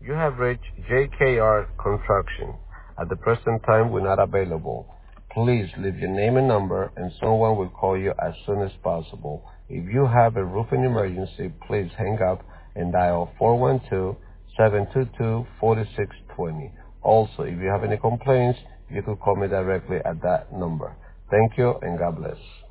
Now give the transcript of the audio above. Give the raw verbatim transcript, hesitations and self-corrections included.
You have reached J K R Construction. At the present time, we're not available. Please leave your name and number, and someone will call you as soon as possible. If you have a roofing emergency, please hang up and dial four one two, seven two two, four six two zero. Also, if you have any complaints, you could call me directly at that number. Thank you, and God bless.